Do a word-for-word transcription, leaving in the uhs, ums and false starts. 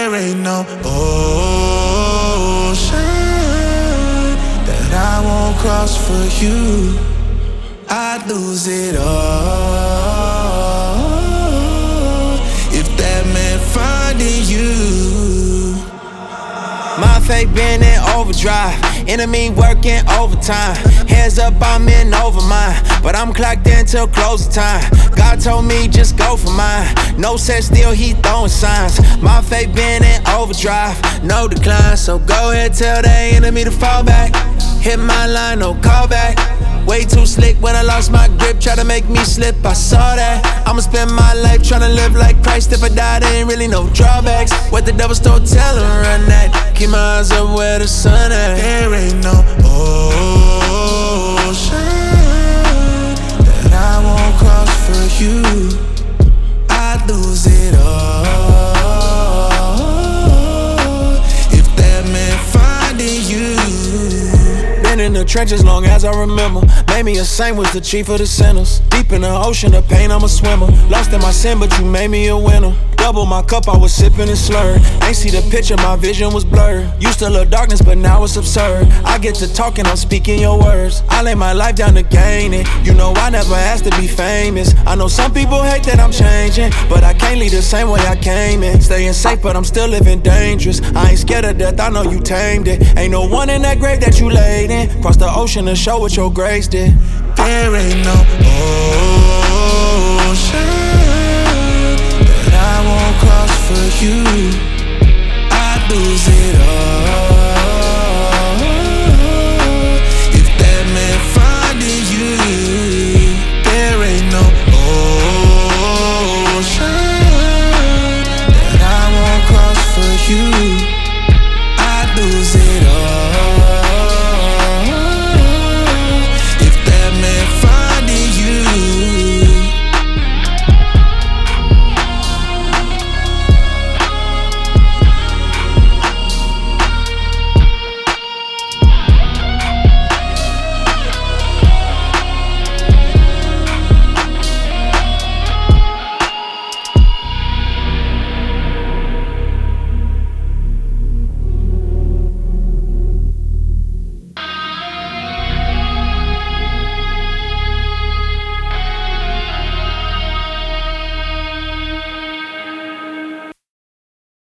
There ain't no ocean that I won't cross for you. I'd lose it all if that meant finding you. My faith been in overdrive, enemy working overtime. Heads up, I'm in over mine, but I'm clocked in till closing time. God told me just go for mine. No set still, he throwing signs. My faith been in overdrive, no decline. So go ahead, tell the enemy to fall back. Hit my line, no callback. Way too slick when I lost my grip, try to make me slip, I saw that. I'ma spend my life tryna live like Christ. If I die, there ain't really no drawbacks. What the devil stole, tell him run that. Keep my eyes up where the sun at. There ain't no ocean that I won't cross for you. I'd lose it all if that meant finding you. Been in the trenches long as I remember. Made me a saint, was the chief of the sinners. Deep in the ocean of pain, I'm a swimmer. Lost in my sin, but you made me a winner. Double my cup, I was sipping and slurred. Ain't see the picture, my vision was blurred. Used to love darkness, but now it's absurd. I get to talking, I'm speaking your words. I lay my life down to gain it. You know I never asked to be famous. I know some people hate that I'm changing, but I can't leave the same way I came in. Staying safe, but I'm still living dangerous. I ain't scared of death, I know you tamed it. Ain't no one in that grave that you laid in. Cross the ocean to show what your grace did. There ain't no ocean